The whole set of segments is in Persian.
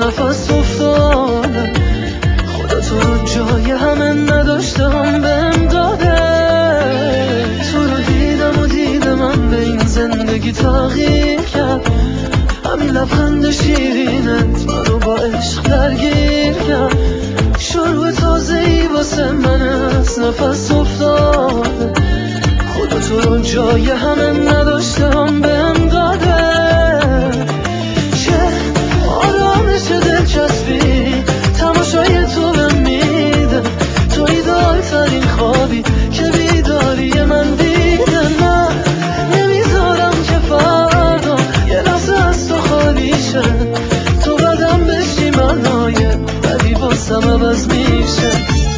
نفس افتادم. خدا تو رو جای همه نداشتم بهم داده. تو رو دیدم و دیدم به این زندگی تغییر کرد. همین لبخند شیرینت منو با عشق درگیر کرد. شروع تازه‌ای واسه من از نفس افتاده. خدا تو رو جای همه نداشتم بهم داده. چه آرامش دلچسبی تماشای تو بهم میده. تو ایدال ترین خوابی که بیداری من دیده. من نمیذارم که فردا یه لحظه از تو خالی شه. تو بدم بشی منای بدی واسم عوض میشه.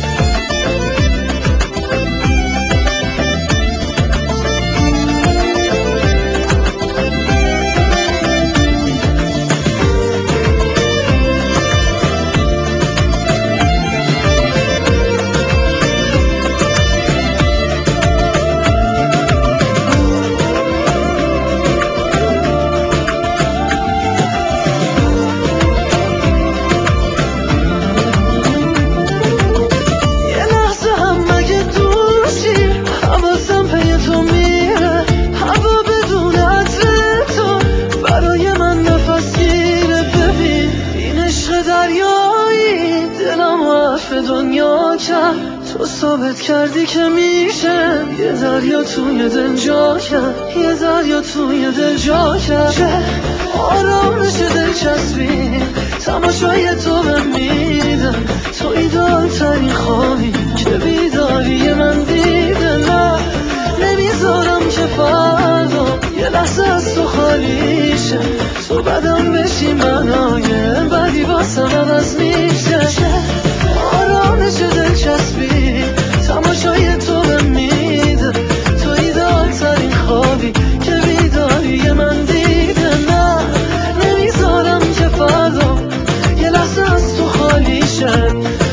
دنیا کرد تو ثابت کردی که میشه. یه دریا توی دل جا کرد. یه دریا توی دل جا کرد. چه آرامش دلچسبی تماشای تو بهم میده. تو ایدال ترین خوابی که بیداری من دیده. من نمیذارم که فردا یه لحظه از تو خالی شه. تو بدم بشی منای بدی واسم عوض میشه. آرامش دلچسبی تماشای تو بهم میده. تو ایدال ترین خوابی که بیداری من دیده. نه نمیذارم که فردا یه لحظه از تو خالی شه.